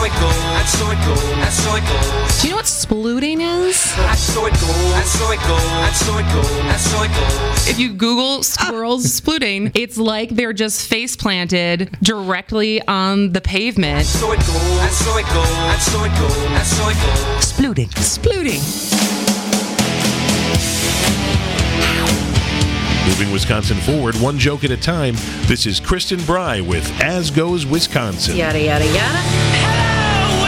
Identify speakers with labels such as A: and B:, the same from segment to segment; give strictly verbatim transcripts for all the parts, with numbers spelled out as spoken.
A: so it goes, and so it goes, and so it goes.
B: Do you know what splooting is?
A: And so it goes, and so it goes, and so it goes, and so it goes.
B: If you Google squirrels splooting, it's like they're just face planted directly on the pavement.
A: So it goes, and so it goes, and so it goes, and so it goes.
C: Splooting.
B: Splooting.
D: Moving Wisconsin forward, one joke at a time. This is Kristen Bry with As Goes Wisconsin.
E: Yada, yada, yada.
A: Hello,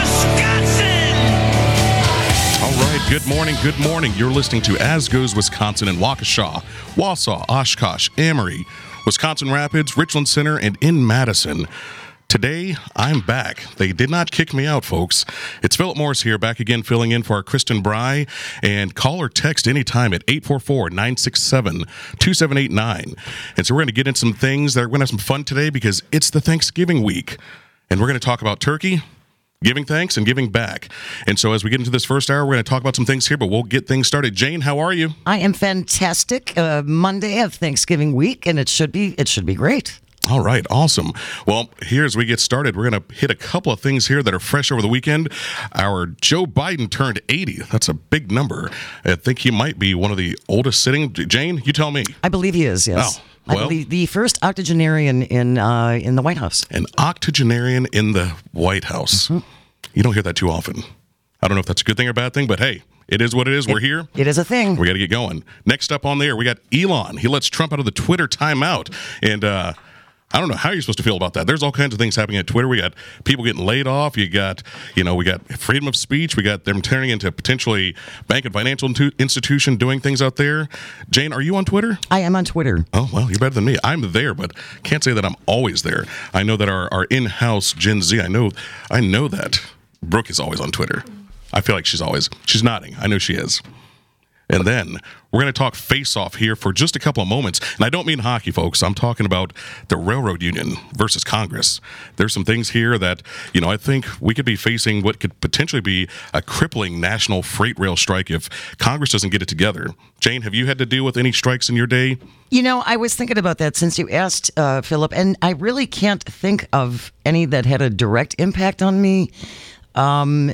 A: Wisconsin!
F: All right, good morning, good morning. You're listening to As Goes Wisconsin in Waukesha, Wausau, Oshkosh, Amory, Wisconsin Rapids, Richland Center, and in Madison. Today, I'm back. They did not kick me out, folks. It's Philip Morris here, back again filling in for our Kristen Bry. And call or text anytime at eight four four, nine six seven, two seven eight nine. And so we're going to get into some things that are going to have some fun today because it's the Thanksgiving week. And we're going to talk about turkey, giving thanks, and giving back. And so as we get into this first hour, we're going to talk about some things here, but we'll get things started. Jane, how are you?
C: I am fantastic. Uh, Monday of Thanksgiving week, and it should be it should be great.
F: All right, awesome. Well, here as we get started, we're going to hit a couple of things here that are fresh over the weekend. Our Joe Biden turned eighty. That's a big number. I think he might be one of the oldest sitting. Jane, you tell me.
C: I believe he is, yes.
F: Oh, well.
C: I believe the first octogenarian in uh, in the White House.
F: An octogenarian in the White House. Mm-hmm. You don't hear that too often. I don't know if that's a good thing or bad thing, but hey, it is what it is. We're
C: it,
F: here.
C: It is a thing.
F: We got to get going. Next up on there, we got Elon. He lets Trump out of the Twitter timeout. And, uh, I don't know how you're supposed to feel about that. There's all kinds of things happening at Twitter. We got people getting laid off. You got, you know, we got freedom of speech. We got them turning into potentially bank and financial institution doing things out there. Jane, are you on Twitter?
C: I am on Twitter.
F: Oh, well, you're better than me. I'm there, but can't say that I'm always there. I know that our, our in-house Gen Z, I know, I know that Brooke is always on Twitter. I feel like she's always, she's nodding. I know she is. And then we're going to talk face-off here for just a couple of moments. And I don't mean hockey, folks. I'm talking about the railroad union versus Congress. There's some things here that, you know, I think we could be facing what could potentially be a crippling national freight rail strike if Congress doesn't get it together. Jane, have you had to deal with any strikes in your day?
C: You know, I was thinking about that since you asked, uh, Philip, and I really can't think of any that had a direct impact on me. Um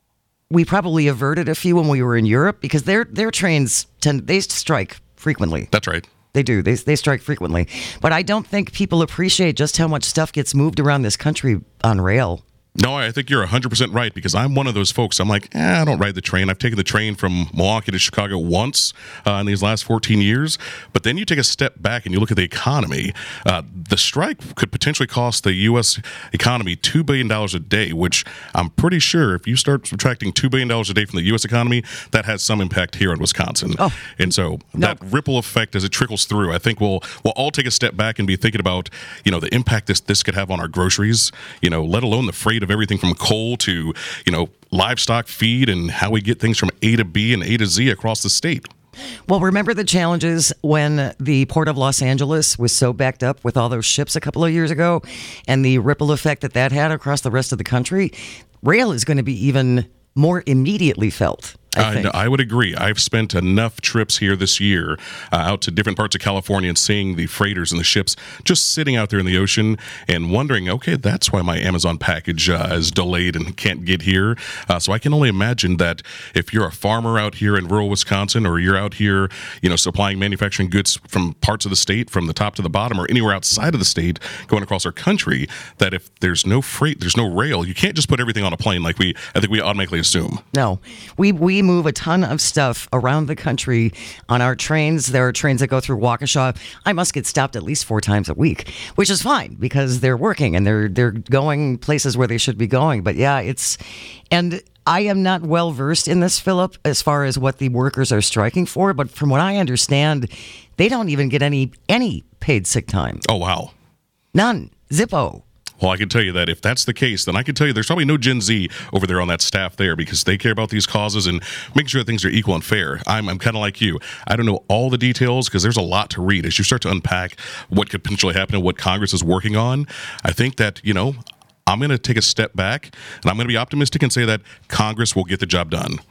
C: We probably averted a few when we were in Europe because their their trains tend they strike frequently.
F: That's right.
C: They do. They they strike frequently. But I don't think people appreciate just how much stuff gets moved around this country on rail.
F: No, I think you're one hundred percent right because I'm one of those folks. I'm like, eh, I don't ride the train. I've taken the train from Milwaukee to Chicago once uh, in these last fourteen years. But then you take a step back and you look at the economy. Uh, the strike could potentially cost the U S economy two billion dollars a day, which I'm pretty sure if you start subtracting two billion dollars a day from the U S economy, that has some impact here in Wisconsin.
C: Oh,
F: and so
C: no.
F: that ripple effect as it trickles through, I think we'll we'll all take a step back and be thinking about, you know, the impact this, this could have on our groceries, you know, let alone the freight of everything from coal to, you know, livestock feed and how we get things from A to B and A to Z across the state.
C: Well, remember the challenges when the Port of Los Angeles was so backed up with all those ships a couple of years ago and the ripple effect that that had across the rest of the country? Rail is going to be even more immediately felt. I, think.
F: Uh, I would agree. I've spent enough trips here this year uh, out to different parts of California and seeing the freighters and the ships just sitting out there in the ocean and wondering, okay, that's why my Amazon package uh, is delayed and can't get here. Uh, so I can only imagine that if you're a farmer out here in rural Wisconsin or you're out here, you know, supplying manufacturing goods from parts of the state, from the top to the bottom or anywhere outside of the state going across our country, that if there's no freight, there's no rail, you can't just put everything on a plane like we, I think we automatically assume.
C: No, we, we move a ton of stuff around the country on our trains. There are trains that go through Waukesha. I must get stopped at least four times a week, which is fine because they're working and they're they're going places where they should be going. But yeah, it's and I am not well versed in this, Philip, as far as what the workers are striking for. But from what I understand, they don't even get any any paid sick time.
F: Oh wow,
C: none. Zippo.
F: Well, I can tell you that if that's the case, then I can tell you there's probably no Gen Z over there on that staff there because they care about these causes and making sure that things are equal and fair. I'm, I'm kind of like you. I don't know all the details because there's a lot to read. As you start to unpack what could potentially happen and what Congress is working on, I think that, you know, I'm going to take a step back and I'm going to be optimistic and say that Congress will get the job done.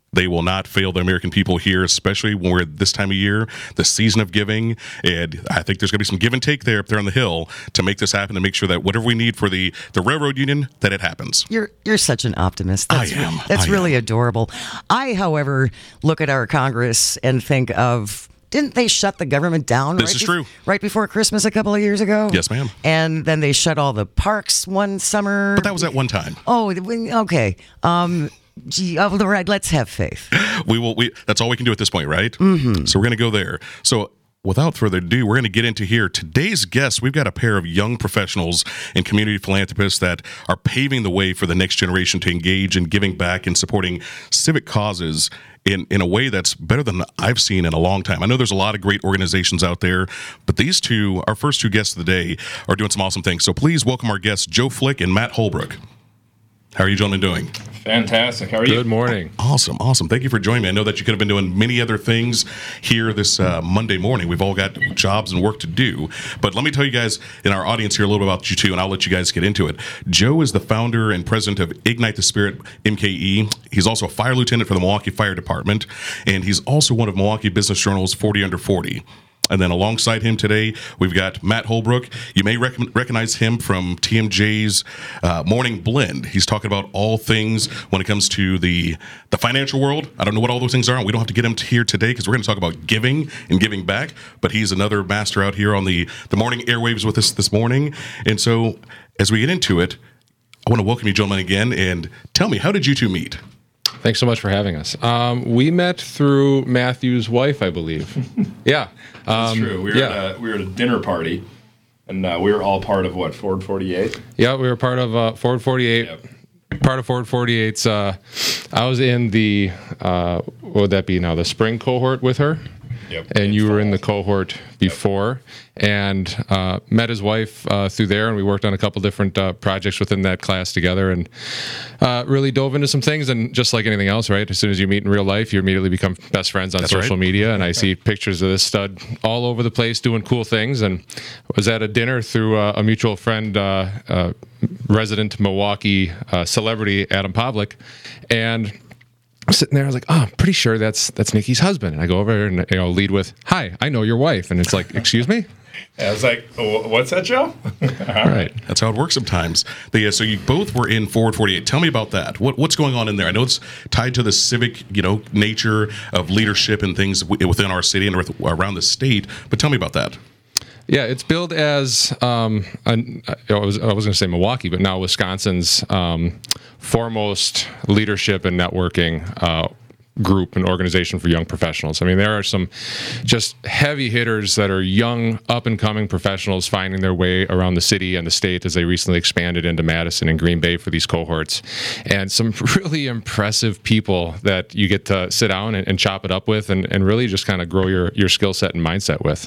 F: They will not fail the American people here, especially when we're at this time of year, the season of giving. And I think there's going to be some give and take there up there on the Hill to make this happen and make sure that whatever we need for the, the railroad union, that it happens.
C: You're you're such an optimist. That's,
F: I am.
C: That's
F: I
C: really
F: am.
C: adorable. I, however, look at our Congress and think of, didn't they shut the government down?
F: This
C: right
F: is
C: be-
F: true.
C: Right before Christmas a couple of years ago?
F: Yes, ma'am.
C: And then they shut all the parks one summer.
F: But that was at one time.
C: Oh, okay. Um, gee, oh, all right, let's have faith.
F: We will. We that's all we can do at this point, right? Mm-hmm. So we're going to go there. So without further ado, we're going to get into here today's guest. We've got a pair of young professionals and community philanthropists that are paving the way for the next generation to engage in giving back and supporting civic causes in, in a way that's better than I've seen in a long time. I know there's a lot of great organizations out there, but these two, our first two guests of the day, are doing some awesome things. So please welcome our guests, Joe Flick and Matt Holbrook. How are you gentlemen doing?
E: Fantastic. How are you?
G: Good morning.
F: Awesome, awesome. Thank you for joining me. I know that you could have been doing many other things here this uh, Monday morning. We've all got jobs and work to do. But let me tell you guys in our audience here a little bit about you two, and I'll let you guys get into it. Joe is the founder and president of Ignite the Spirit, M K E. He's also a fire lieutenant for the Milwaukee Fire Department, and he's also one of Milwaukee Business Journal's forty under forty. And then alongside him today, we've got Matt Holbrook. You may rec- recognize him from T M J's uh, Morning Blend. He's talking about all things when it comes to the, the financial world. I don't know what all those things are, and we don't have to get him to here today because we're going to talk about giving and giving back. But he's another master out here on the, the morning airwaves with us this morning. And so as we get into it, I want to welcome you gentlemen again. And tell me, how did you two meet?
G: Thanks so much for having us. Um, we met through Matthew's wife, I believe. Yeah.
E: That's
G: Um,
E: true. We were,
G: yeah.
E: at a, we were at a dinner party, and uh, we were all part of, what, Ford forty-eight?
G: Yeah, we were part of uh, Ford forty-eight.
E: Yep.
G: Part of Ford forty-eight's, uh, I was in the, uh, what would that be now, the spring cohort with her?
E: Yep.
G: And you
E: It's
G: were in
E: fall.
G: the cohort before, and uh, met his wife uh, through there, and we worked on a couple different uh, projects within that class together, and uh, really dove into some things. And just like anything else, right? As soon as you meet in real life, you immediately become best friends on
F: That's
G: social
F: right.
G: media. And I see pictures of this stud all over the place doing cool things. And was at a dinner through uh, a mutual friend, uh, uh, resident Milwaukee uh, celebrity Adam Pavlik, and I'm sitting there, I was like, oh, I'm pretty sure that's that's Nikki's husband. And I go over and you know lead with, hi, I know your wife. And it's like, excuse me?
E: I was like, oh, what's that, Joe?
G: All right.
F: That's how it works sometimes. But yeah, so you both were in Forward forty-eight. Tell me about that. What, what's going on in there? I know it's tied to the civic, you know, nature of leadership and things w- within our city and with- around the state. But tell me about that.
G: Yeah, it's billed as um, an, I was I was going to say Milwaukee, but now Wisconsin's um, foremost leadership and networking uh, group and organization for young professionals. I mean, there are some just heavy hitters that are young, up and coming professionals finding their way around the city and the state as they recently expanded into Madison and Green Bay for these cohorts, and some really impressive people that you get to sit down and, and chop it up with, and, and really just kind of grow your your skill set and mindset with.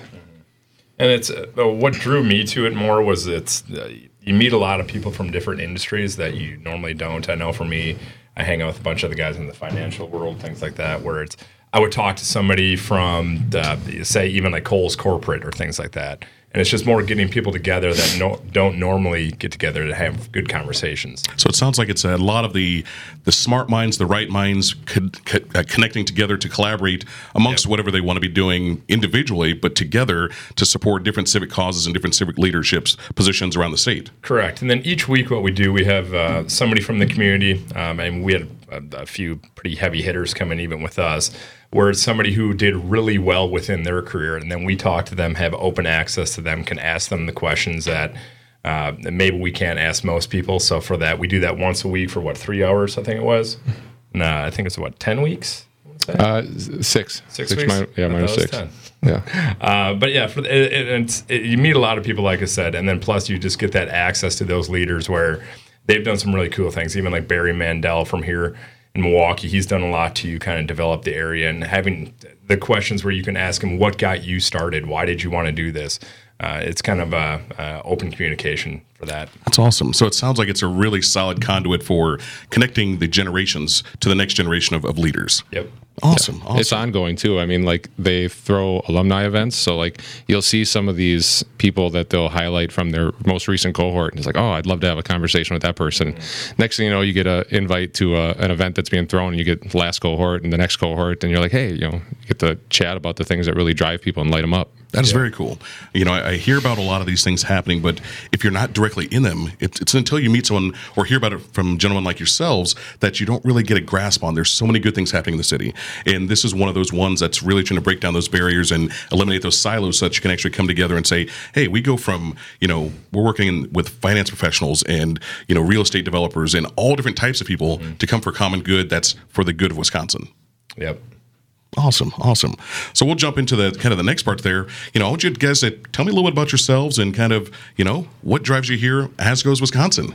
E: And it's uh, what drew me to it more was it's uh, you meet a lot of people from different industries that you normally don't. I know for me, I hang out with a bunch of the guys in the financial world, things like that, where it's I would talk to somebody from the, say even like Kohl's Corporate or things like that. And it's just more getting people together that no, don't normally get together to have good conversations.
F: So it sounds like it's a lot of the the smart minds, the right minds co- co- uh, connecting together to collaborate amongst
E: Yep.
F: whatever they want to be doing individually, but together to support different civic causes and different civic leaderships positions around the state.
E: Correct. And then each week what we do, we have uh, somebody from the community, um, and we had a, a few pretty heavy hitters come in even with us, where it's somebody who did really well within their career. And then we talk to them, have open access to them, can ask them the questions that uh, maybe we can't ask most people. So for that, we do that once a week for, what, three hours, I think it was? No, I think it's, what, ten weeks?
G: Uh, six.
E: Six
G: six
E: weeks?
G: mi- yeah,
E: I thought
G: minus
E: it was
G: six.
E: ten.
G: Yeah.
E: Uh, but yeah, for the, it, it, it's, it, you meet a lot of people, like I said, and then plus you just get that access to those leaders where they've done some really cool things. Even like Barry Mandel from here in Milwaukee, he's done a lot to kind of develop the area, and having the questions where you can ask him, what got you started? Why did you want to do this? Uh, it's kind of a, uh, open communication for that.
F: That's awesome. So it sounds like it's a really solid conduit for connecting the generations to the next generation of, of leaders.
E: Yep.
F: Awesome. awesome.
G: It's ongoing too. I mean, like they throw alumni events, so like you'll see some of these people that they'll highlight from their most recent cohort, and it's like, oh, I'd love to have a conversation with that person. Mm-hmm. Next thing you know, you get an invite to a, an event that's being thrown, and you get the last cohort and the next cohort, and you're like, hey, you know, you get to chat about the things that really drive people and light them up.
F: That is yeah. very cool. You know, I, I hear about a lot of these things happening, but if you're not directly in them, it's, it's until you meet someone or hear about it from gentlemen like yourselves that you don't really get a grasp on. There's so many good things happening in the city, and this is one of those ones that's really trying to break down those barriers and eliminate those silos so that you can actually come together and say, hey, we go from, you know, we're working in, with finance professionals and, you know, real estate developers and all different types of people mm-hmm. to come for common good that's for the good of Wisconsin.
E: Yep.
F: Awesome, awesome. So we'll jump into the kind of the next part there. You know, I want you guys to tell me a little bit about yourselves and kind of, you know, what drives you here, As Goes Wisconsin.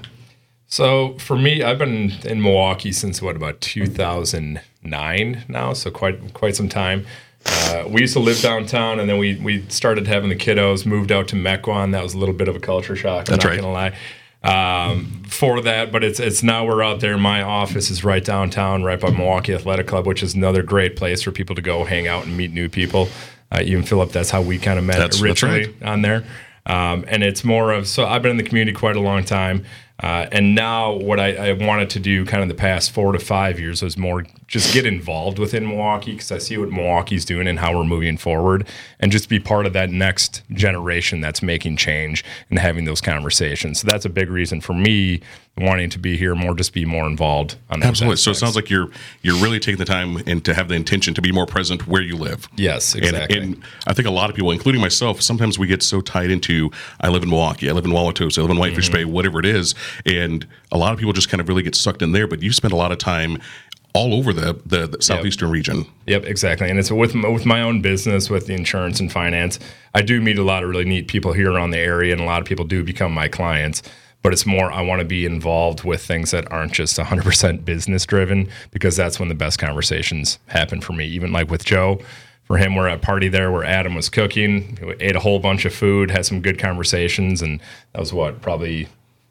E: So for me, I've been in Milwaukee since what, about two thousand nine now, so quite quite some time. Uh, we used to live downtown, and then we we started having the kiddos, moved out to Mequon. That was a little bit of a culture shock.
F: That's
E: I'm
F: right.
E: not gonna lie. Um, for that, but it's it's now we're out there. My office is right downtown, right by Milwaukee Athletic Club, which is another great place for people to go hang out and meet new people. Uh, even Philip, that's how we kind of met
F: that's,
E: originally
F: that's right.
E: on there. Um, and it's more of, so I've been in the community quite a long time. Uh, and now what I, I wanted to do kind of the past four to five years was more just get involved within Milwaukee, because I see what Milwaukee's doing and how we're moving forward, and just be part of that next generation that's making change and having those conversations. So that's a big reason for me wanting to be here more, just be more involved on that.
F: Absolutely. So it sounds like you're you're really taking the time and to have the intention to be more present where you live.
E: Yes, exactly.
F: And, and I think a lot of people, including myself, sometimes we get so tied into, I live in Milwaukee, I live in Wauwatosa, I live in Whitefish mm-hmm. Bay, whatever it is, and a lot of people just kind of really get sucked in there, but you spend a lot of time all over the, the, the southeastern
E: yep.
F: region.
E: Yep, exactly. And it's with with my own business, with the insurance and finance, I do meet a lot of really neat people here around the area, and a lot of people do become my clients. But it's more, I want to be involved with things that aren't just one hundred percent business driven, because that's when the best conversations happen for me. Even like with Joe, for him, we're at a party there where Adam was cooking, we ate a whole bunch of food, had some good conversations, and that was what, probably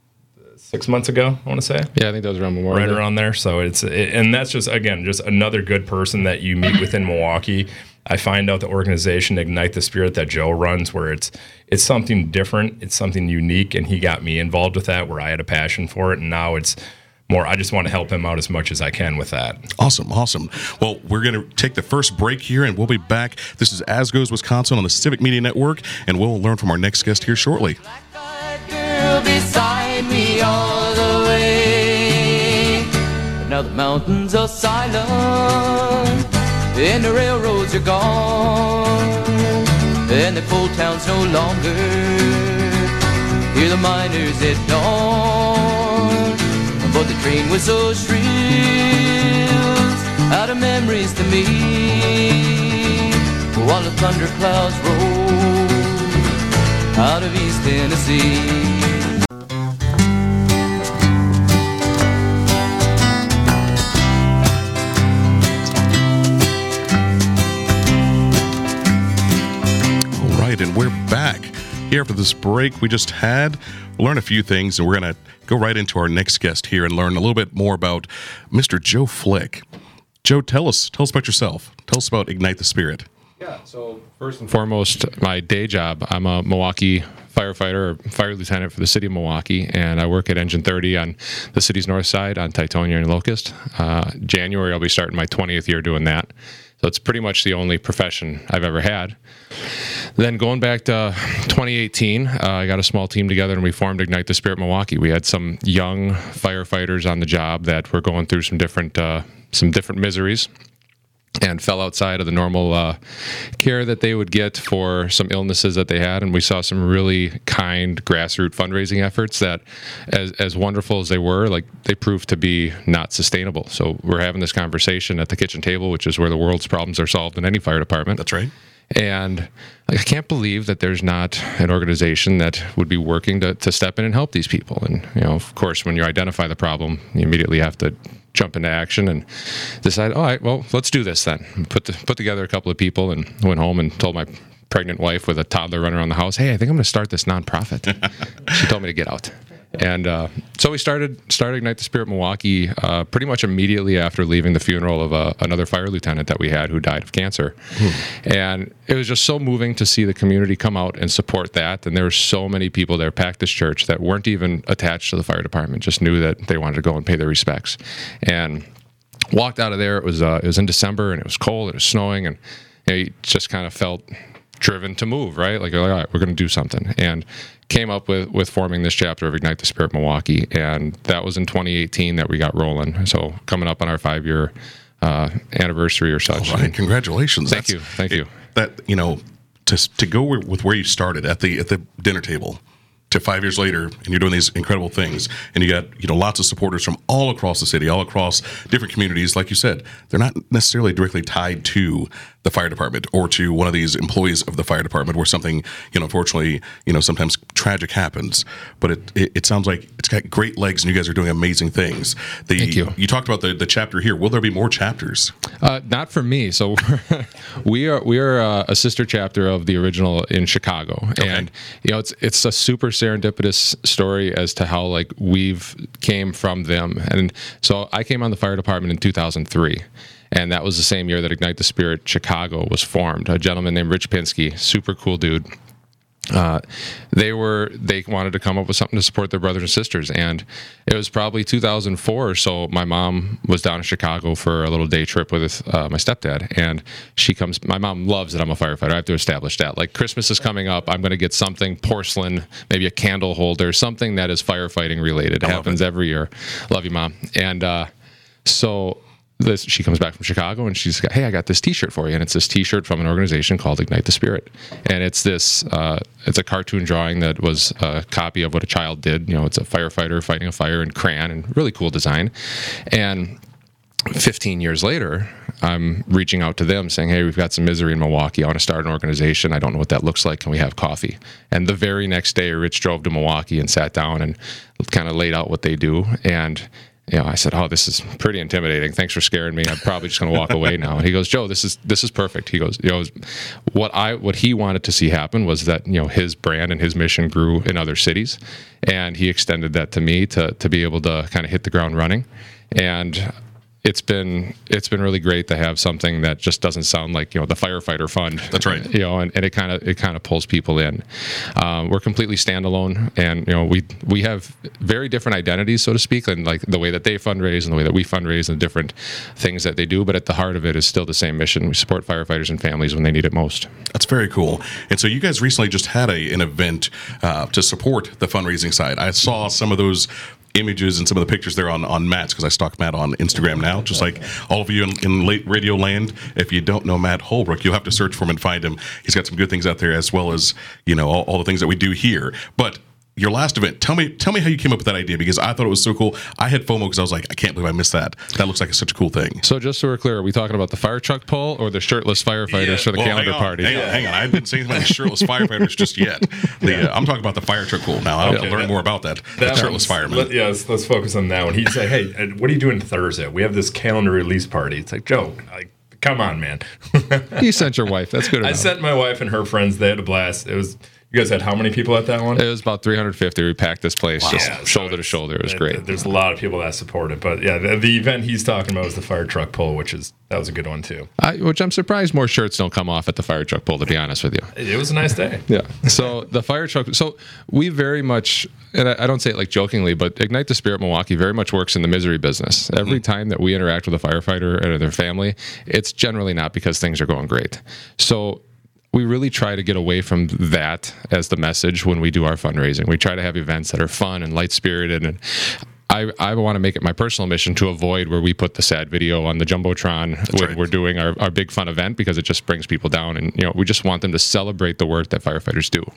E: six months ago, I want to say.
G: Yeah, I think that was around Memorial.
E: Right around there. So it's, it, and that's just, again, just another good person that you meet within Milwaukee. I find out the organization Ignite the Spirit that Joe runs, where it's it's something different, it's something unique, and he got me involved with that, where I had a passion for it, and now it's more, I just want to help him out as much as I can with that.
F: Awesome, awesome. Well, we're going to take the first break here, and we'll be back. This is As Goes Wisconsin on the Civic Media Network, and we'll learn from our next guest here shortly.
A: Black-eyed girl beside me all the way. Now the mountains are silent, and the railroads are gone, and the coal towns no longer hear the miners at dawn. But the train whistle shrills out of memories to me, while the thunder clouds roll out of East Tennessee.
F: And we're back here after this break we just had. We'll learn a few things, and we're going to go right into our next guest here and learn a little bit more about Mister Joe Flick. Joe, tell us, tell us about yourself. Tell us about Ignite the Spirit.
G: Yeah, so first and foremost, my day job, I'm a Milwaukee firefighter or fire lieutenant for the city of Milwaukee, and I work at Engine thirty on the city's north side on Titonia and Locust. Uh, January, I'll be starting my twentieth year doing that. So it's pretty much the only profession I've ever had. Then going back to twenty eighteen, uh, I got a small team together and we formed Ignite the Spirit Milwaukee. We had some young firefighters on the job that were going through some different uh, some different miseries and fell outside of the normal uh, care that they would get for some illnesses that they had. And we saw some really kind grassroots fundraising efforts that, as as wonderful as they were, like they proved to be not sustainable. So we're having this conversation at the kitchen table, which is where the world's problems are solved in any fire department.
F: That's right.
G: And like, I can't believe that there's not an organization that would be working to, to step in and help these people. And, you know, of course, when you identify the problem, you immediately have to jump into action and decide, all right, well, let's do this then. Put the, put together a couple of people and went home and told my pregnant wife with a toddler running around the house, hey, I think I'm going to start this nonprofit. She told me to get out. And uh, so we started started Ignite the Spirit Milwaukee uh, pretty much immediately after leaving the funeral of uh, another fire lieutenant that we had who died of cancer. Hmm. And it was just so moving to see the community come out and support that. And there were so many people there, packed this church, that weren't even attached to the fire department, just knew that they wanted to go and pay their respects. And walked out of there. It was uh, it was in December, and it was cold. It was snowing, and you know, you just kind of felt driven to move, right? Like, all right, we're going to do something. And came up with, with forming this chapter of Ignite the Spirit Milwaukee. And that was in twenty eighteen that we got rolling. So coming up on our five-year uh, anniversary or such.
F: All right, congratulations.
G: Thank
F: That's,
G: you. Thank you.
F: That, you know, to, to go with where you started at the at the dinner table to five years later, and you're doing these incredible things, and you got, you know, lots of supporters from all across the city, all across different communities. Like you said, they're not necessarily directly tied to the fire department or to one of these employees of the fire department where something, you know, unfortunately, you know, sometimes tragic happens. But it, it, it sounds like it's got great legs, and you guys are doing amazing things. The,
G: Thank you.
F: You talked about the, the chapter here. Will there be more chapters?
G: Uh, not for me. So we are we are uh, a sister chapter of the original in Chicago,
F: Okay.
G: and you know, it's it's a super serendipitous story as to how like we've came from them. And so I came on the fire department in two thousand three. And that was the same year that Ignite the Spirit Chicago was formed. A gentleman named Rich Pinsky, super cool dude. Uh, they were they wanted to come up with something to support their brothers and sisters, and it was probably two thousand four or so. My mom was down in Chicago for a little day trip with uh, my stepdad, and she comes. My mom loves that I'm a firefighter. I have to establish that. Like, Christmas is coming up, I'm going to get something porcelain, maybe a candle holder, something that is firefighting related. It happens it. every year. Love you, Mom. And uh, so. This, she comes back from Chicago, and she's got, hey, I got this T-shirt for you, and it's this T-shirt from an organization called Ignite the Spirit, and it's this, uh, it's a cartoon drawing that was a copy of what a child did. You know, it's a firefighter fighting a fire in crayon, and really cool design. And fifteen years later, I'm reaching out to them saying, hey, we've got some misery in Milwaukee. I want to start an organization. I don't know what that looks like. Can we have coffee? And the very next day, Rich drove to Milwaukee and sat down and kind of laid out what they do. And you know, I said, oh, this is pretty intimidating. Thanks for scaring me. I'm probably just going to walk away now. And he goes, Joe, this is this is perfect. He goes, you know, what I what he wanted to see happen was that, you know, his brand and his mission grew in other cities, and he extended that to me to to be able to kind of hit the ground running. And it's been it's been really great to have something that just doesn't sound like, you know, the firefighter fund.
F: That's right.
G: You know, and, and it kind of it kind of pulls people in. Um, we're completely standalone, and you know, we we have very different identities, so to speak, and like the way that they fundraise and the way that we fundraise and the different things that they do. But at the heart of it is still the same mission. We support firefighters and families when they need it most.
F: That's very cool. And so you guys recently just had a an event uh, to support the fundraising side. I saw some of those images and some of the pictures there on, on Matt's, because I stalk Matt on Instagram now, just like all of you in, in late radio land. If you don't know Matt Holbrook, you'll have to search for him and find him. He's got some good things out there, as well as, you know, all, all the things that we do here. But your last event, tell me tell me how you came up with that idea, because I thought it was so cool. I had FOMO because I was like, I can't believe I missed that. That looks like such a cool thing.
G: So just so we're clear, are we talking about the fire truck pull or the shirtless firefighters
F: Yeah.
G: for the
F: Well,
G: calendar
F: hang on,
G: party?
F: Hang on, hang on. I didn't say anything about the shirtless firefighters just yet. The, uh, I'm talking about the fire truck pull. Now, I have
E: Okay,
F: to learn
E: that-
F: more about that.
E: That
F: the shirtless
E: one's-
F: fireman.
E: Let, yeah, let's, let's focus on that one. He'd say, hey, uh, what are you doing Thursday? We have this calendar release party. It's like, Joe, like, come on, man.
G: You sent your wife. That's good
E: I
G: enough.
E: sent my wife and her friends. They had a blast. It was, you guys had how many people at that one?
G: It was about three hundred fifty. We packed this place just
E: Yeah, so
G: shoulder to
E: it's-
G: shoulder. It was
E: th-
G: great.
E: th- There's a lot of people that support it, but yeah, the, the event he's talking about was the fire truck pull, which is that was a good one too.
G: I, which I'm surprised more shirts don't come off at the fire truck pull, to be honest with you.
E: It was a nice day.
G: Yeah. So the fire truck. So we very much, and I, I don't say it like jokingly, but Ignite the Spirit Milwaukee very much works in the misery business. Every time that we interact with a firefighter and their family, it's generally not because things are going great. So we really try to get away from that as the message when we do our fundraising. We try to have events that are fun and light-spirited, and I, I want to make it my personal mission to avoid where we put the sad video on the Jumbotron when
F: right.
G: we're doing our, our big fun event, because it just brings people down, and you know, we just want them to celebrate the work that firefighters do.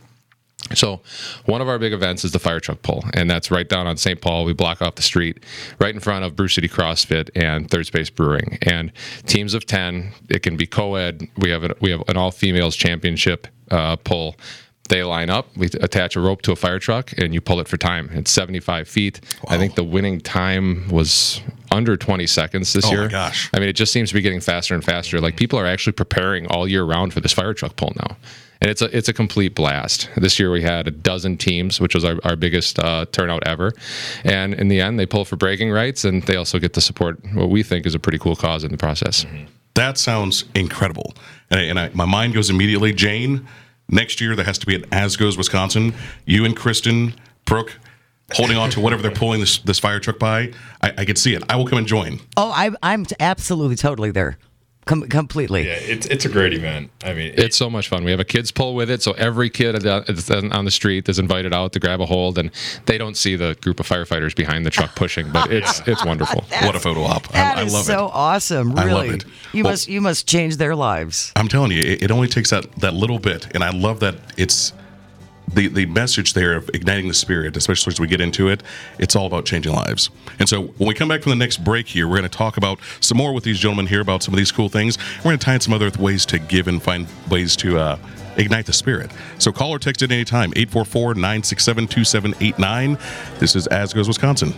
G: So one of our big events is the fire truck pull, and that's right down on Saint Paul. We block off the street right in front of Brew City CrossFit and Third Space Brewing. And teams of ten, it can be co-ed. We have a, we have an all-females championship uh, pull. They line up, we attach a rope to a fire truck, and you pull it for time. It's seventy-five feet. Wow. I think the winning time was under twenty seconds this
F: Oh,
G: year.
F: my gosh.
G: I mean, it just seems to be getting faster and faster. Like, people are actually preparing all year round for this fire truck pull now. And it's a it's a complete blast. This year we had a dozen teams, which was our, our biggest uh, turnout ever. And in the end, they pull for bragging rights, and they also get to support what we think is a pretty cool cause in the process.
F: Mm-hmm. That sounds incredible. And, I, and I, my mind goes immediately, Jane, next year there has to be an As Goes Wisconsin. You and Kristen, Brooke, holding on to whatever they're pulling this this fire truck by. I, I could see it. I will come and join.
C: Oh, I, I'm t- absolutely, totally there. Com- completely.
E: Yeah, it's it's a great event. I mean,
G: It's so much fun. We have a kids pull with it, so every kid that's on the street is invited out to grab a hold, and they don't see the group of firefighters behind the truck pushing, but it's it's wonderful.
F: What a photo op.
C: That
F: I, I
C: is
F: love
C: so
F: it.
C: awesome.
F: I
C: Really.
F: love it.
C: You
F: Well-
C: must you must change their lives.
F: I'm telling you, it, it only takes that, that little bit, and I love that it's the the message there of igniting the spirit, especially as we get into it. It's all about changing lives. And so when we come back from the next break here, we're going to talk about some more with these gentlemen here about some of these cool things. We're going to tie in some other ways to give and find ways to uh, ignite the spirit. So call or text at any time, eight four four, nine six seven, two seven eight nine. This is As Goes Wisconsin.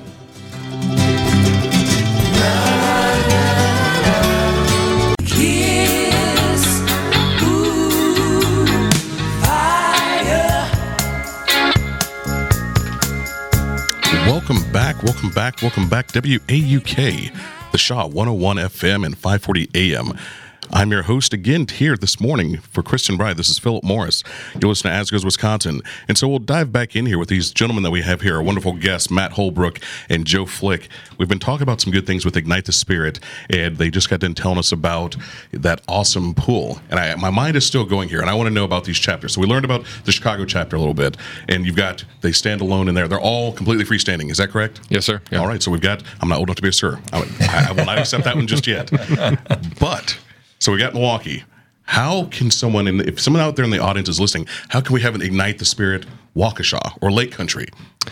F: Welcome back, welcome back, welcome back. W A U K, the Shaw, one oh one F M and five forty A M. I'm your host again here this morning for Kristen Bride. This is Philip Morris. You're listening to As Goes Wisconsin. And so we'll dive back in here with these gentlemen that we have here, our wonderful guests, Matt Holbrook and Joe Flick. We've been talking about some good things with Ignite the Spirit, and they just got done telling us about that awesome pool. And I, my mind is still going here, and I want to know about these chapters. So we learned about the Chicago chapter a little bit, and you've got, they stand alone in there. They're all completely freestanding. Is that correct?
G: Yes, sir. Yeah.
F: All right, so we've got, I'm not old enough to be a sir. I, I will not accept that one just yet. But, so we got Milwaukee. How can someone, in, if someone out there in the audience is listening, how can we have an Ignite the Spirit Waukesha or Lake Country?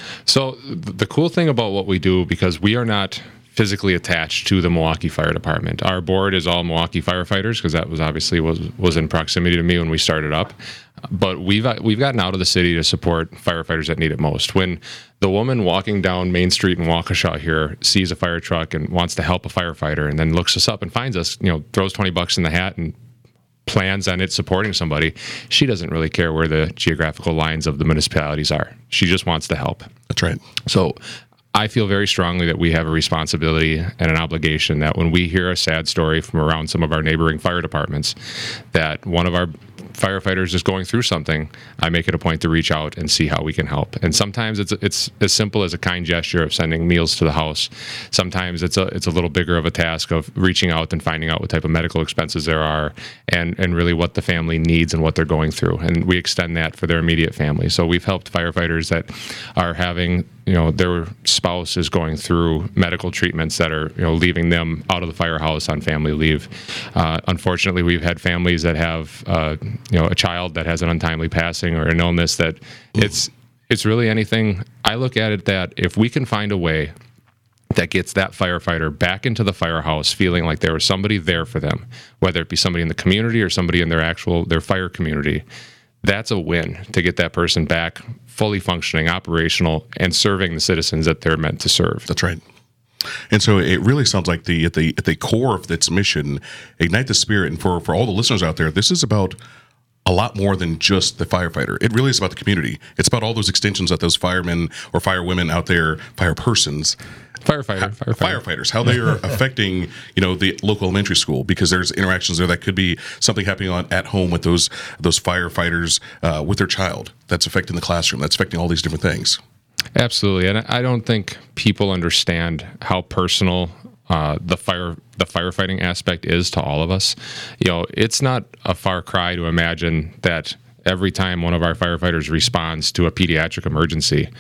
G: So th- the cool thing about what we do, because we are not physically attached to the Milwaukee Fire Department. Our board is all Milwaukee firefighters, because that was obviously was was in proximity to me when we started up. But we've we've gotten out of the city to support firefighters that need it most. When the woman walking down Main Street in Waukesha here sees a fire truck and wants to help a firefighter, and then looks us up and finds us, you know, throws twenty bucks in the hat and plans on it supporting somebody, she doesn't really care where the geographical lines of the municipalities are. She just wants to help.
F: That's right.
G: So I feel very strongly that we have a responsibility and an obligation that when we hear a sad story from around some of our neighboring fire departments, that one of our firefighters is going through something, I make it a point to reach out and see how we can help. And sometimes it's it's as simple as a kind gesture of sending meals to the house. Sometimes it's a it's a little bigger of a task of reaching out and finding out what type of medical expenses there are, and and really what the family needs and what they're going through. And we extend that for their immediate family. So we've helped firefighters that are having, you know, their spouse is going through medical treatments that are, you know, leaving them out of the firehouse on family leave. Uh, unfortunately, we've had families that have, uh, you know, a child that has an untimely passing or an illness that it's it's really anything. I look at it that if we can find a way that gets that firefighter back into the firehouse feeling like there was somebody there for them, whether it be somebody in the community or somebody in their actual, their fire community, that's a win to get that person back fully functioning, operational, and serving the citizens that they're meant to serve.
F: That's right. And so it really sounds like the at the at the core of its mission, Ignite the Spirit, and for, for all the listeners out there, this is about a lot more than just the firefighter. It really is about the community. It's about all those extensions that those firemen or firewomen out there, fire persons,
G: Firefighter, firefighter.
F: firefighters, how they are affecting, you know, the local elementary school, because there's interactions there that could be something happening on at home with those those firefighters uh, with their child that's affecting the classroom, that's affecting all these different things.
G: Absolutely, and I don't think people understand how personal uh, the fire the firefighting aspect is to all of us. You know, it's not a far cry to imagine that every time one of our firefighters responds to a pediatric emergency,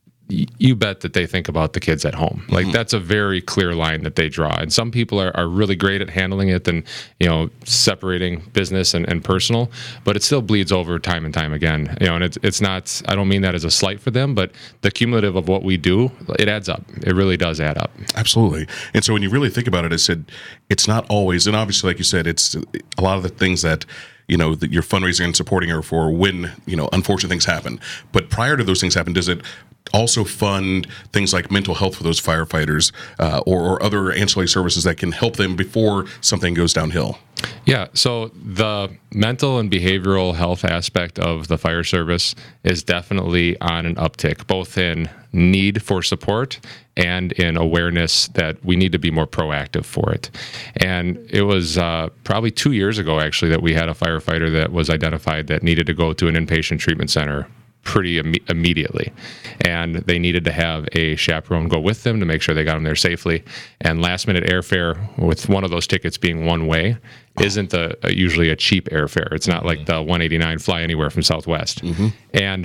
G: you bet that they think about the kids at home. Like, mm-hmm. That's a very clear line that they draw. And some people are, are really great at handling it and, you know, separating business and, and personal, but it still bleeds over time and time again. You know, and it's, it's not, I don't mean that as a slight for them, but the cumulative of what we do, it adds up. It really does add up.
F: Absolutely. And so when you really think about it, I said, it's not always, and obviously, like you said, it's a lot of the things that, you know, that you're fundraising and supporting her for when, you know, unfortunate things happen. But prior to those things happen, does it also fund things like mental health for those firefighters uh, or, or other ancillary services that can help them before something goes downhill?
G: Yeah, so the mental and behavioral health aspect of the fire service is definitely on an uptick, both in need for support and in awareness that we need to be more proactive for it. And it was uh, probably two years ago, actually, that we had a firefighter that was identified that needed to go to an inpatient treatment center pretty Im- immediately. And they needed to have a chaperone go with them to make sure they got them there safely. And last minute airfare, with one of those tickets being one way, oh. isn't a, a, usually a cheap airfare. It's not mm-hmm. like the one eighty-nine fly anywhere from Southwest. Mm-hmm. And,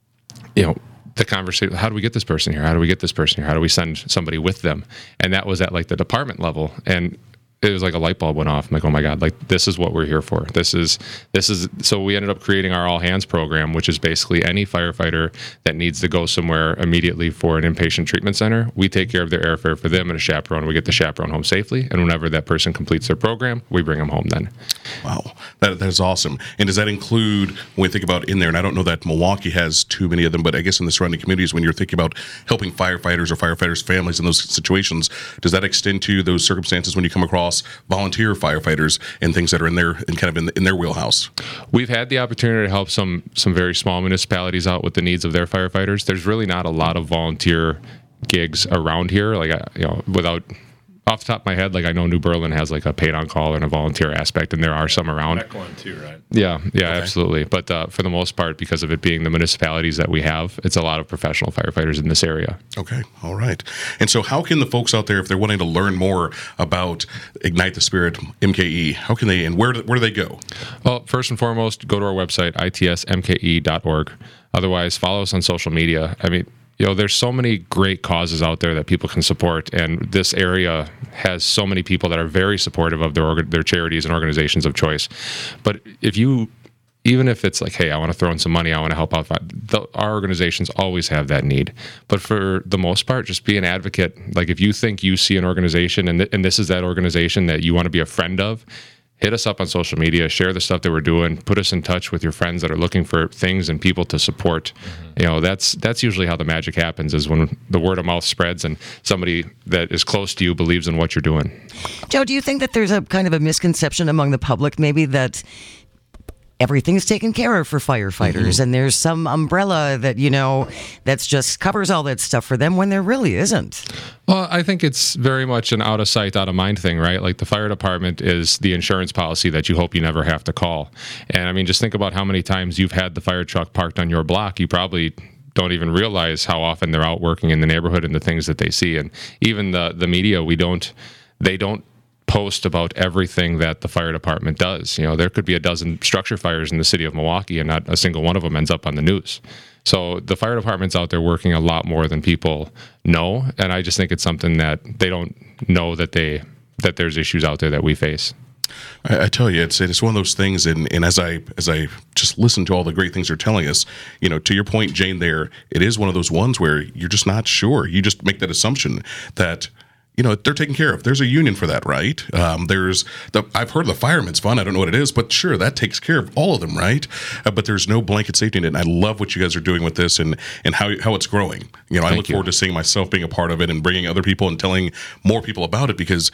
G: you know, the conversation, how do we get this person here? How do we get this person here? How do we send somebody with them? And that was at like the department level. And it was like a light bulb went off. I'm like, oh my God, like this is what we're here for. This is, this is, so we ended up creating our All Hands program, which is basically any firefighter that needs to go somewhere immediately for an inpatient treatment center. We take care of their airfare for them and a chaperone. We get the chaperone home safely. And whenever that person completes their program, we bring them home then.
F: Wow. That, that is awesome. And does that include, when we think about in there, and I don't know that Milwaukee has too many of them, but I guess in the surrounding communities, when you're thinking about helping firefighters or firefighters' families in those situations, does that extend to those circumstances when you come across volunteer firefighters and things that are in their in kind of in, in their wheelhouse?
G: We've had the opportunity to help some some very small municipalities out with the needs of their firefighters. There's really not a lot of volunteer gigs around here. Like, you know, without off the top of my head, like I know New Berlin has like a paid on call and a volunteer aspect, and there are some around.
E: Mequon too, right?
G: Yeah, yeah,
F: okay.
G: absolutely. But uh, for the most part, because of it being the municipalities that we have, it's a lot of professional firefighters in this area.
F: Okay, all right. And so how can the folks out there, if they're wanting to learn more about Ignite the Spirit, M K E, how can they, and where, where do they go?
G: Well, first and foremost, go to our website, I T S M K E dot org. Otherwise, follow us on social media. I mean, you know, there's so many great causes out there that people can support, and this area has so many people that are very supportive of their orga- their charities and organizations of choice. But if you, even if it's like, hey, I want to throw in some money, I want to help out, the, our organizations always have that need. But for the most part, just be an advocate. Like if you think you see an organization and, th- and this is that organization that you want to be a friend of, hit us up on social media, share the stuff that we're doing, put us in touch with your friends that are looking for things and people to support. Mm-hmm. You know, that's that's usually how the magic happens, is when the word of mouth spreads and somebody that is close to you believes in what you're doing.
C: Joe, do you think that there's a kind of a misconception among the public maybe that everything's taken care of for firefighters mm-hmm. and there's some umbrella that, you know, that's just covers all that stuff for them when there really isn't?
G: Well, I think it's very much an out of sight, out of mind thing, right? Like the fire department is the insurance policy that you hope you never have to call. And I mean, just think about how many times you've had the fire truck parked on your block. You probably don't even realize how often they're out working in the neighborhood and the things that they see. And even the, the media, we don't, they don't post about everything that the fire department does. You know, there could be a dozen structure fires in the city of Milwaukee and not a single one of them ends up on the news. So the fire department's out there working a lot more than people know, and I just think it's something that they don't know that they that there's issues out there that we face.
F: I, I tell you, it's it's one of those things, and, and as I as I just listen to all the great things they're telling us, you know, to your point, Jane, there, it is one of those ones where you're just not sure. You just make that assumption that, you know, they're taken care of. There's a union for that, right? Um, there's the I've heard the fireman's fund. I don't know what it is, but sure, that takes care of all of them, right? Uh, but there's no blanket safety net. And I love what you guys are doing with this and and how how it's growing. You know, I
G: Thank
F: look
G: you.
F: forward to seeing myself being a part of it and bringing other people and telling more people about it, because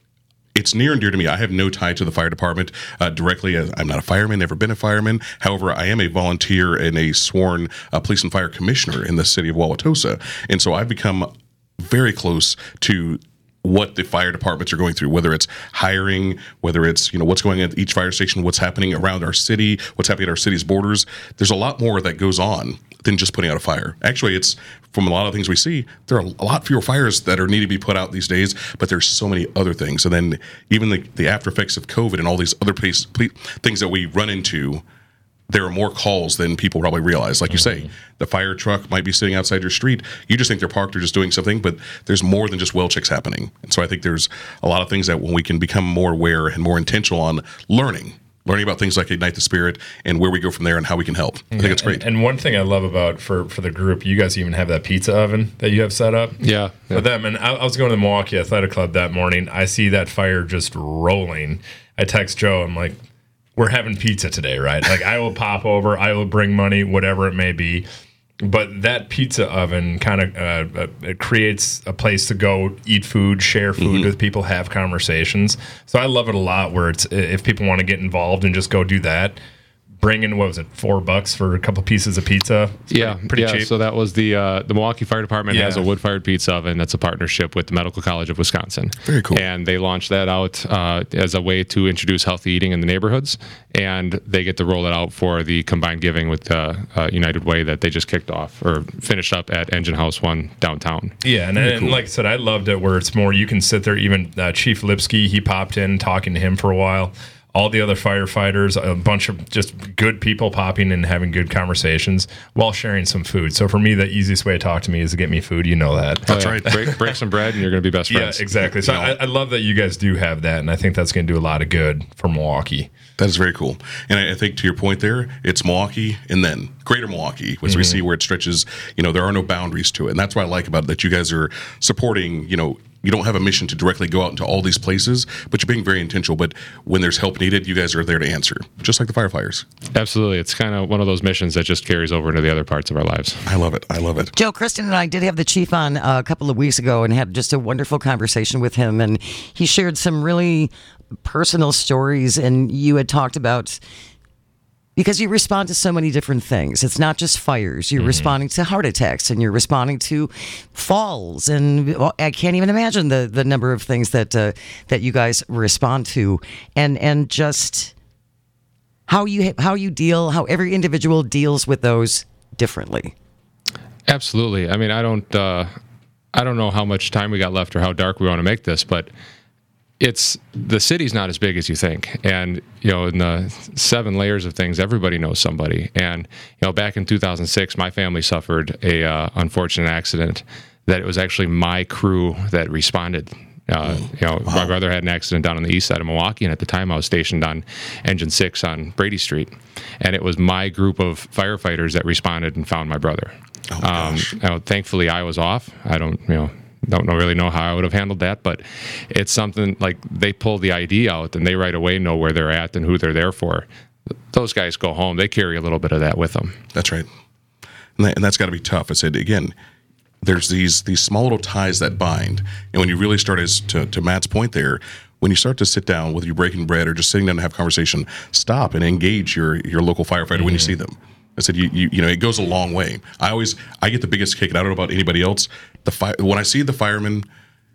F: it's near and dear to me. I have no tie to the fire department uh, directly. I'm not a fireman, never been a fireman. However, I am a volunteer and a sworn uh, police and fire commissioner in the city of Wauwatosa. And so I've become very close to what the fire departments are going through, whether it's hiring, whether it's, you know, what's going on at each fire station, what's happening around our city, what's happening at our city's borders. There's a lot more that goes on than just putting out a fire. Actually, it's from a lot of things we see, there are a lot fewer fires that are needed to be put out these days, but there's so many other things. And then even the, the after effects of COVID and all these other place, things that we run into, there are more calls than people probably realize. Like you say, the fire truck might be sitting outside your street. You just think they're parked or just doing something, but there's more than just well checks happening. And so I think there's a lot of things that when we can become more aware and more intentional on learning, learning about things like Ignite the Spirit and where we go from there and how we can help. I think it's great.
E: And, and one thing I love about for, for the group, you guys even have that pizza oven that you have set up.
G: Yeah.
E: For them. And I, I was going to the Milwaukee Athletic Club that morning. I see that fire just rolling. I text Joe. I'm like, we're having pizza today, right? Like, I will pop over. I will bring money, whatever it may be. but that pizza oven kind of uh, uh, it creates a place to go eat food, share food
F: Mm-hmm.
E: with people, have conversations. So I love it a lot. Where it's if people want to get involved and just go do that, bring in what was it, four bucks for a couple pieces of pizza? It's
G: Yeah,
E: pretty, pretty
G: yeah.
E: cheap.
G: So that was the uh, the Milwaukee Fire Department has
E: Yeah.
G: a wood-fired pizza oven that's a partnership with the Medical College of Wisconsin.
F: Very cool.
G: And they launched that out uh, as a way to introduce healthy eating in the neighborhoods, and they get to roll it out for the combined giving with uh, uh, United Way that they just kicked off or finished up at Engine House One downtown.
E: Yeah, and, and like I said, I loved it where it's more you can sit there. Even uh, Chief Lipsky, he popped in talking to him for a while. All the other firefighters, a bunch of just good people popping in and having good conversations while sharing some food. So for me, the easiest way to talk to me is to get me food. You know that.
F: That's
G: Oh, yeah.
F: right.
G: Break, break some bread, and you're going to be best
E: Yeah,
G: friends.
E: exactly. So I, I love that you guys do have that, and I think that's going to do a lot of good for Milwaukee.
F: That is very cool. And I, I think to your point there, it's Milwaukee and then greater Milwaukee, which we see where it stretches, you know, there are no boundaries to it. And that's what I like about it, that you guys are supporting, you know, you don't have a mission to directly go out into all these places, but you're being very intentional. But when there's help needed, you guys are there to answer, just like the firefighters.
G: Absolutely. It's kind of one of those missions that just carries over into the other parts of our lives.
F: I love it. I love it.
C: Joe, Kristen and I did have the chief on uh, a couple of weeks ago and had just a wonderful conversation with him. And he shared some really personal stories. And you had talked about, because you respond to so many different things. It's not just fires. You're responding to heart attacks, and you're responding to falls. And well, I can't even imagine the, the number of things that uh, that you guys respond to. And and just how you how you deal, how every individual deals with those differently.
G: Absolutely. I mean, I don't, uh, I don't know how much time we got left or how dark we want to make this, but it's the city's not as big as you think. And, you know, in the seven layers of things, everybody knows somebody. And, you know, back in two thousand six, my family suffered a uh, unfortunate accident that it was actually my crew that responded. Uh, you know, my brother had an accident down on the east side of Milwaukee, and at the time I was stationed on Engine six on Brady Street. And it was my group of firefighters that responded and found my brother.
F: Oh,
G: um,
F: gosh.
G: you know, thankfully I was off. I don't, you know, don't know, really know how I would have handled that, but it's something like they pull the I D out and they right away know where they're at and who they're there for. Those guys go home. They carry a little bit of that with them.
F: That's right. And, that, and that's got to be tough. I said, again, there's these these small little ties that bind. And when you really start, as to, to Matt's point there, when you start to sit down, whether you're breaking bread or just sitting down and have conversation, stop and engage your, your local firefighter when you see them. I said, you, you you know, it goes a long way. I always, I get the biggest kick, and I don't know about anybody else. The fi- when I see the firemen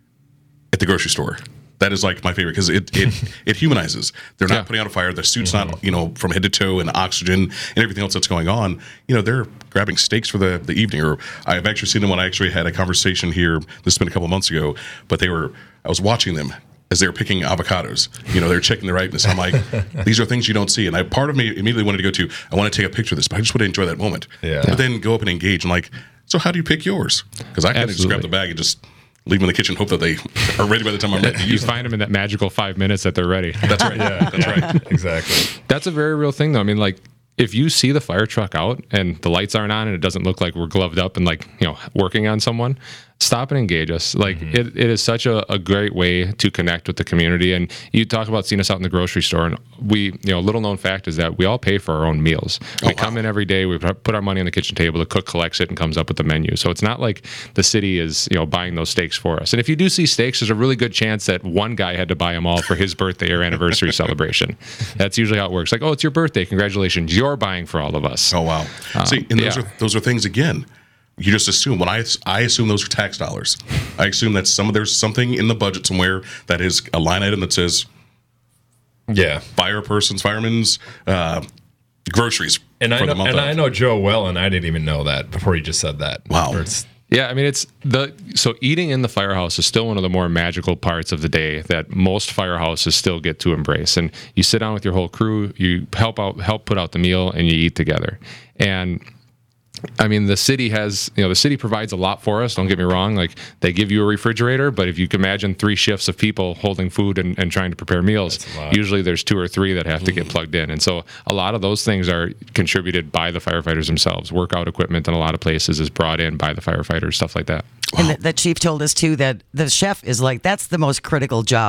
F: at the grocery store, that is like my favorite, because it it, it humanizes. They're not
G: Yeah.
F: putting out a fire. Their suit's not, you know, from head to toe, and oxygen and everything else that's going on. You know, they're grabbing steaks for the, the evening. Or I've actually seen them when I actually had a conversation here. This has been a couple of months ago, but they were, I was watching them as they were picking avocados. You know, they're checking the ripeness. I'm like, these are things you don't see. And I, part of me immediately wanted to go to, I want to take a picture of this, but I just want to enjoy that moment.
E: Yeah.
F: But then go up and engage. I'm like, so how do you pick yours? Because I kind of just grab
G: Absolutely.
F: the bag and just leave them in the kitchen, hope that they are ready by the time I'm ready to
G: You
F: use them.
G: find them in that magical five minutes that they're ready.
F: That's right.
E: Yeah,
F: That's right.
E: Exactly.
G: That's a very real thing, though. I mean, like, if you see the fire truck out and the lights aren't on and it doesn't look like we're gloved up and, like, you know, working on someone, stop and engage us. Like,
E: Mm-hmm.
G: it, it is such a, a great way to connect with the community. And you talk about seeing us out in the grocery store, and we, you know, little known fact is that we all pay for our own meals. We
F: wow.
G: come in every day, we put our money on the kitchen table, the cook collects it and comes up with the menu. So it's not like the city is, you know, buying those steaks for us. And if you do see steaks, there's a really good chance that one guy had to buy them all for his birthday or anniversary celebration. That's usually how it works. Like, oh, it's your birthday. Congratulations. You're buying for all of us.
F: Oh, wow. See, and those
G: yeah.
F: are those are things, again, you just assume. When I I assume those are tax dollars. I assume that some there's something in the budget somewhere that is a line item that says
E: Yeah.
F: fire persons, firemen's uh, groceries
E: And I
F: for
E: know,
F: the month.
E: and
F: of.
E: I know Joe well, and I didn't even know that before you just said that.
F: Wow.
E: Or it's-
G: Yeah, I mean, it's the so eating in the firehouse is still one of the more magical parts of the day that most firehouses still get to embrace. And you sit down with your whole crew, you help out, help put out the meal, and you eat together. And I mean, the city has, you know, the city provides a lot for us. Don't get me wrong. Like, they give you a refrigerator, but if you can imagine three shifts of people holding food and, and trying to prepare meals, usually there's two or three that have to get plugged in. And so a lot of those things are contributed by the firefighters themselves. Workout equipment in a lot of places is brought in by the firefighters, stuff like that.
C: And the, the chief told us too that the chef is like, that's the most critical job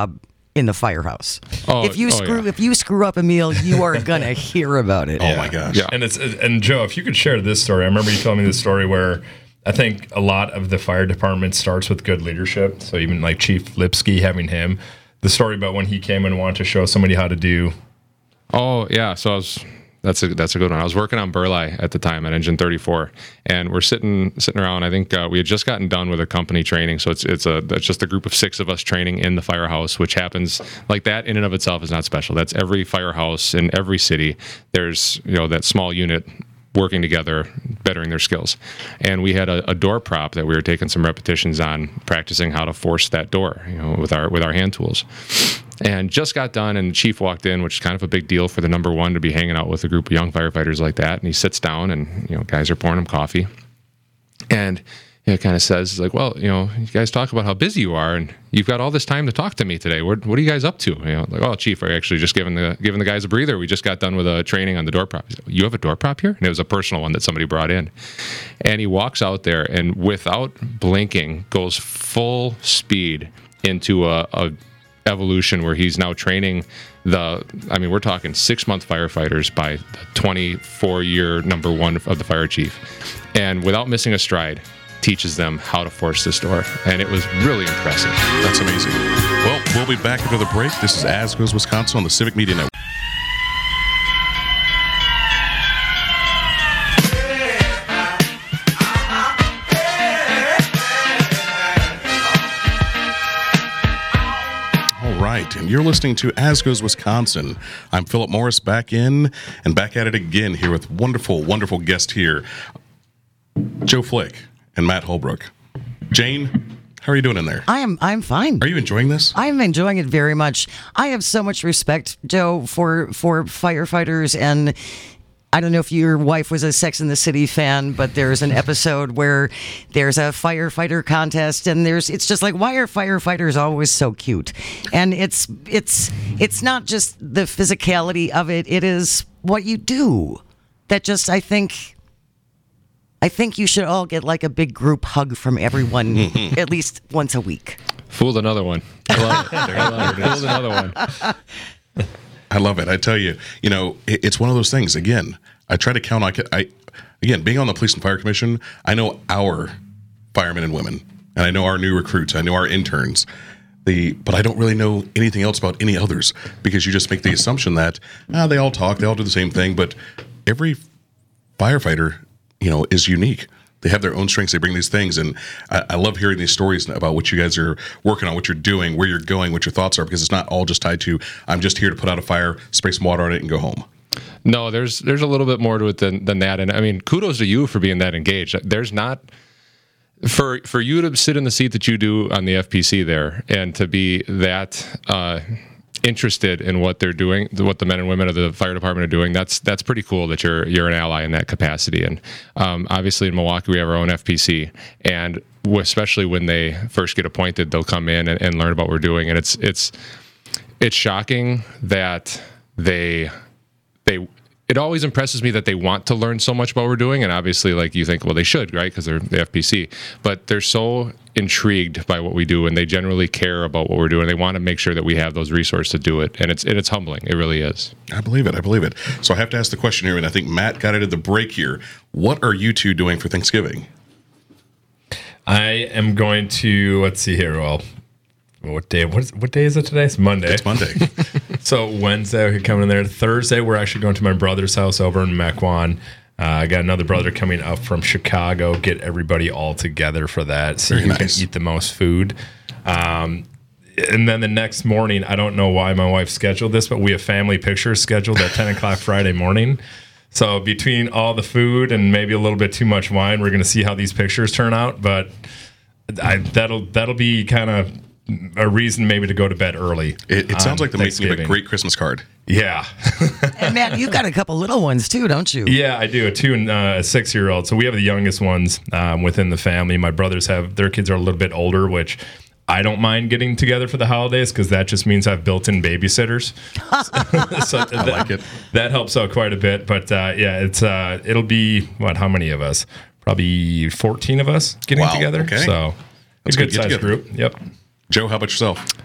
C: in the firehouse.
G: Oh,
C: if you
G: oh,
C: screw
G: yeah.
C: if you screw up a meal, you are gonna hear about it.
F: Oh my gosh.
G: Yeah.
E: And it's and Joe, if you could share this story, I remember you telling me this story where I think a lot of the fire department starts with good leadership. So even like Chief Lipsky, having him, the story about when he came and wanted to show somebody how to do.
G: Oh yeah, so I was that's a that's a good one. I was working on Burleigh at the time at Engine thirty-four, and we're sitting sitting around. I think uh, we had just gotten done with a company training, so it's it's a it's just a group of six of us training in the firehouse, which happens like that in and of itself is not special. That's every firehouse in every city. There's you know that small unit working together, bettering their skills. And we had a, a door prop that we were taking some repetitions on, practicing how to force that door, you know, with our with our hand tools. And just got done, and the chief walked in, which is kind of a big deal for the number one to be hanging out with a group of young firefighters like that. And he sits down, and you know, guys are pouring him coffee, and you know, kind of says, like, well, you know, you guys talk about how busy you are, and you've got all this time to talk to me today. What, what are you guys up to? You know, like, oh, chief, I actually just giving the giving the guys a breather. We just got done with a training on the door prop. He's like, you have a door prop here? And it was a personal one that somebody brought in. And he walks out there, and without blinking, goes full speed into a, a evolution where he's now training the, I mean, we're talking six month firefighters by the twenty-four year number one of the fire chief. And without missing a stride, teaches them how to force this door. And it was really impressive.
F: That's amazing. Well, we'll be back after the break. This is As Goes Wisconsin on the Civic Media Network. Right, and you're listening to As Goes Wisconsin. I'm Philip Morris, back in and back at it again here with wonderful, wonderful guest here, Joe Flick and Matt Holbrook. Jane, how are you doing in there?
C: I am I'm fine.
F: Are you enjoying this?
C: I'm enjoying it very much. I have so much respect, Joe, for for firefighters, and I don't know if your wife was a Sex and the City fan, but there's an episode where there's a firefighter contest, and there's it's just like, why are firefighters always so cute? And it's it's it's not just the physicality of it; it is what you do. That just I think I think you should all get like a big group hug from everyone at least once a week.
G: Fooled another one. I love it. I love it. Fooled another one.
F: I love it. I tell you, you know, it, it's one of those things. Again, I try to count on. I again, being on the Police and Fire Commission, I know our firemen and women, and I know our new recruits. I know our interns. The but I don't really know anything else about any others, because you just make the assumption that ah, they all talk, they all do the same thing. But every firefighter, you know, is unique. They have their own strengths. They bring these things, and I, I love hearing these stories about what you guys are working on, what you're doing, where you're going, what your thoughts are, because it's not all just tied to I'm just here to put out a fire, spray some water on it, and go home.
G: No, there's there's a little bit more to it than, than that. And I mean, kudos to you for being that engaged. There's not for for you to sit in the seat that you do on the F P C there, and to be that uh, interested in what they're doing, what the men and women of the fire department are doing. That's that's pretty cool that you're you're an ally in that capacity. And um, obviously in Milwaukee we have our own F P C, and especially when they first get appointed, they'll come in and, and learn about what we're doing. And it's it's it's shocking that they they. It always impresses me that they want to learn so much about what we're doing, and obviously, like, you think, well, they should, right, because they're the F P C. But they're so intrigued by what we do, and they generally care about what we're doing. They want to make sure that we have those resources to do it, and it's and it's humbling. It really is.
F: I believe it. I believe it. So I have to ask the question here, and I think Matt got it at the break here. What are you two doing for Thanksgiving?
E: I am going to, let's see here, well, what day? What, is, what day is it today? It's Monday.
F: It's Monday.
E: So Wednesday, we're coming in there. Thursday, we're actually going to my brother's house over in Mequon. Uh, I got another brother coming up from Chicago. Get everybody all together for that, so
F: Very
E: you
F: nice.
E: can eat the most food. Um, and then the next morning, I don't know why my wife scheduled this, but we have family pictures scheduled at ten o'clock Friday morning. So between all the food and maybe a little bit too much wine, we're going to see how these pictures turn out. But I, that'll that'll be kind of a reason maybe to go to bed early.
F: It, it sounds
E: on
F: like the making of a
E: Thanksgiving.
F: great Christmas card.
E: Yeah.
C: And Matt, you've got a couple little ones too, don't you?
E: Yeah, I do. A two and uh, a six year old. So we have the youngest ones um, within the family. My brothers have, their kids are a little bit older, which I don't mind getting together for the holidays because that just means I've built in babysitters. So
F: I
E: that,
F: like it.
E: that helps out quite a bit. But uh, yeah, it's uh, it'll be, what, how many of us? Probably fourteen of us getting
F: Wow,
E: together.
F: okay.
E: So
F: That's
E: a
F: good
E: good
F: to get
E: sized
F: together.
E: group. Yep.
F: Joe, how about yourself?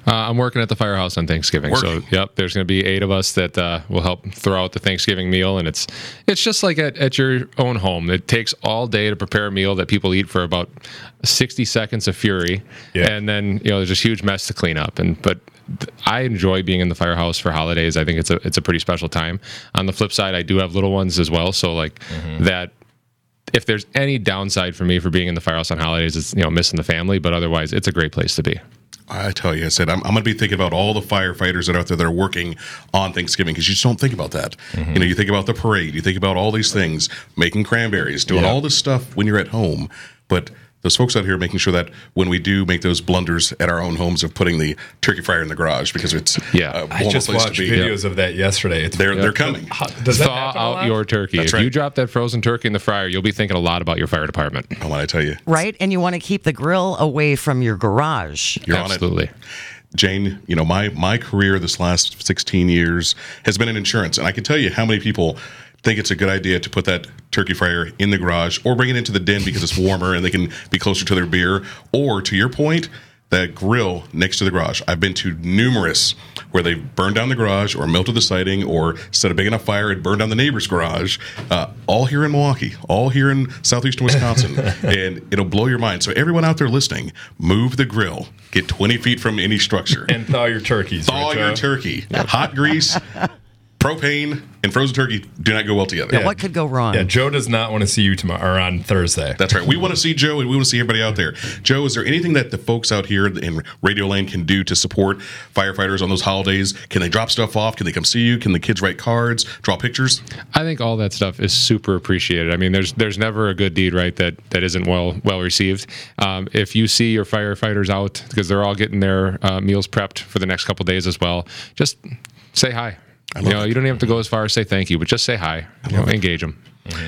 G: Uh, I'm working at the firehouse on Thanksgiving.
F: Working.
G: So, yep, there's going to be eight of us that uh, will help throw out the Thanksgiving meal. And it's it's just like at, at your own home. It takes all day to prepare a meal that people eat for about sixty seconds of fury.
E: Yeah.
G: And then, you know, there's a huge mess to clean up. And But I enjoy being in the firehouse for holidays. I think it's a it's a pretty special time. On the flip side, I do have little ones as well. So, like, mm-hmm. that. If there's any downside for me for being in the firehouse on holidays, it's, you know, missing the family, but otherwise it's a great place to be.
F: I tell you, I said, I'm, I'm going to be thinking about all the firefighters that are out there that are working on Thanksgiving, because you just don't think about that. Mm-hmm. You know, you think about the parade, you think about all these things, making cranberries, doing
E: yeah.
F: all this stuff when you're at home. But those folks out here making sure that when we do make those blunders at our own homes of putting the turkey fryer in the garage, because it's
G: yeah.
F: a
E: I just
F: place
E: watched
F: to be.
E: videos
F: Yep.
E: of that yesterday. It's
F: They're,
E: yep.
F: they're coming.
E: Does that
G: Thaw
E: happen a
G: out
E: lot?
G: your turkey.
F: That's
G: if
F: right.
G: you drop that frozen turkey in the fryer, you'll be thinking a lot about your fire department.
F: Oh, what I tell you.
C: Right? And you want to keep the grill away from your garage.
F: You're
G: Absolutely.
F: on it. Jane, you know, my my career this last sixteen years has been in insurance, and I can tell you how many people think it's a good idea to put that turkey fryer in the garage or bring it into the den because it's warmer and they can be closer to their beer. Or, to your point, that grill next to the garage. I've been to numerous where they've burned down the garage or melted the siding or set a big enough fire and burned down the neighbor's garage, uh, all here in Milwaukee, all here in southeastern Wisconsin. And it'll blow your mind. So everyone out there listening, move the grill. Get twenty feet from any structure.
E: And thaw your turkeys.
F: Thaw
E: right,
F: your
E: Joe?
F: turkey. Hot grease, propane, and frozen turkey do not go well together.
C: Yeah, what could go wrong?
E: Yeah, Joe does not want to see you tomorrow or on Thursday.
F: That's right. We want to see Joe, and we want to see everybody out there. Joe, is there anything that the folks out here in Radio Lane can do to support firefighters on those holidays? Can they drop stuff off? Can they come see you? Can the kids write cards, draw pictures?
G: I think all that stuff is super appreciated. I mean, there's there's never a good deed, right, that that isn't well well received. Um, if you see your firefighters out, because they're all getting their uh, meals prepped for the next couple of days as well, just say hi.
F: I
G: You
F: love
G: know,
F: it.
G: you don't even have to go as far as say thank you, but just say hi. You know, engage them.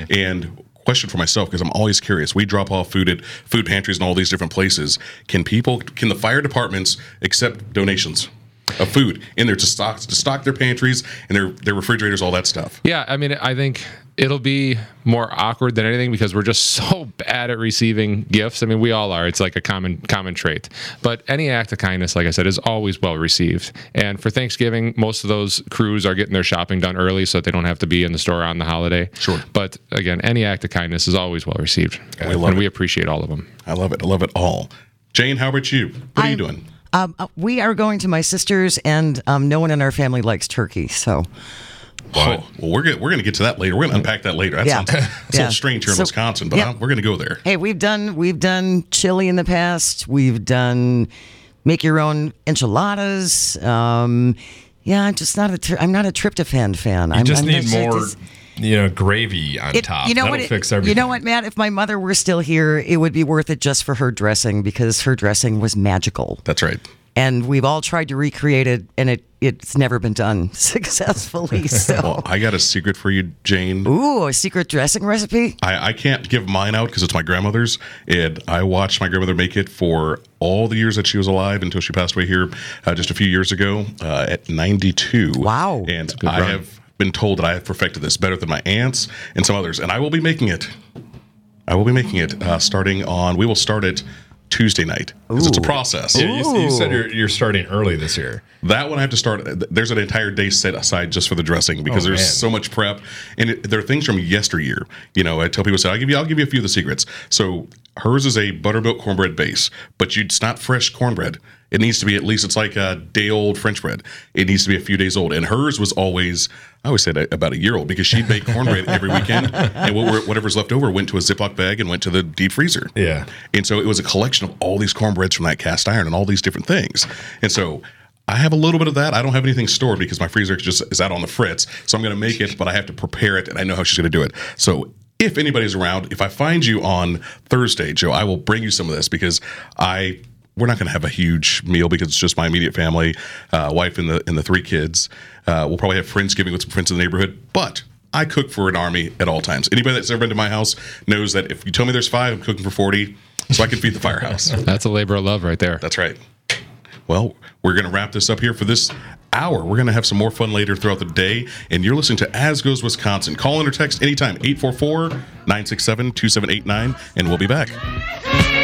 F: And question for myself, because I'm always curious. We drop off food at food pantries and all these different places. Can people, can the fire departments accept donations of food in there to stock to stock their pantries and their their refrigerators, all that stuff?
G: Yeah, I mean, I think it'll be more awkward than anything because we're just so bad at receiving gifts. I mean, we all are. It's like a common common trait. But any act of kindness, like I said, is always well received. And for Thanksgiving, most of those crews are getting their shopping done early so that they don't have to be in the store on the holiday.
F: Sure.
G: But again, any act of kindness is always well received.
F: We love
G: and we
F: it.
G: appreciate all of them.
F: I love it. I love it all. Jane, how about you? What are you
C: I'm-
F: doing?
C: Um, uh, we are going to my sister's, and um, no one in our family likes turkey. So,
F: Oh, well, we're gonna we're gonna get to that later. We're gonna unpack that later. That
C: Yeah.
F: sounds, that's a
C: Yeah.
F: little strange here in
C: So-
F: Wisconsin, but
C: yeah.
F: I, we're gonna go there.
C: hey, we've done we've done chili in the past. We've done make your own enchiladas. Um, yeah, I'm just not a tri- I'm not a tryptophan fan.
E: You
C: I'm,
E: just
C: I'm
E: need
C: just-
E: more,
C: just-
E: you know, gravy on
C: It-
E: top.
C: you know
E: That'll
C: what? it-
E: fix everything.
C: You know what, Matt? If my mother were still here, it would be worth it just for her dressing because her dressing was magical.
F: That's right.
C: And we've all tried to recreate it, and it it's never been done successfully. So,
F: Well, I got a secret for you, Jane.
C: ooh, a secret dressing recipe.
F: I, I can't give mine out because it's my grandmother's, and I watched my grandmother make it for all the years that she was alive until she passed away here uh, just a few years ago uh, at ninety-two.
C: Wow.
F: And I
G: run.
F: have been told that I have perfected this better than my aunts and some others, and I will be making it. I will be making it uh, starting on. We will start it Tuesday night because it's a process.
E: Yeah, you, you said you're, you're starting early this year.
F: That one I have to start. There's an entire day set aside just for the dressing because
E: Oh,
F: there's
E: man.
F: so much prep, and it, there are things from yesteryear. You know, I tell people, "Say, I'll give you, I'll give you a few of the secrets." So hers is a buttermilk cornbread base, but you, it's not fresh cornbread. It needs to be at least it's like a day old French bread. It needs to be a few days old, and hers was always I always said about a year old because she'd make cornbread every weekend, and what were, whatever's left over went to a Ziploc bag and went to the deep freezer.
E: Yeah.
F: And so it was a collection of all these cornbreads from that cast iron and all these different things. And so I have a little bit of that. I don't have anything stored because my freezer just is out on the fritz. So I'm going to make it, but I have to prepare it, and I know how she's going to do it. So if anybody's around, if I find you on Thursday, Joe, I will bring you some of this because I we're not going to have a huge meal because it's just my immediate family, uh, wife and the and the three kids. Uh, we'll probably have Friendsgiving with some friends in the neighborhood, but I cook for an army at all times. Anybody that's ever been to my house knows that if you tell me there's five, I'm cooking for forty, so I can feed the firehouse.
G: That's a labor of love right there.
F: That's right. Well, we're going to wrap this up here for this hour. We're going to have some more fun later throughout the day. And you're listening to As Goes Wisconsin. Call in or text anytime, eight four four, nine six seven, two seven eight nine, and we'll be back.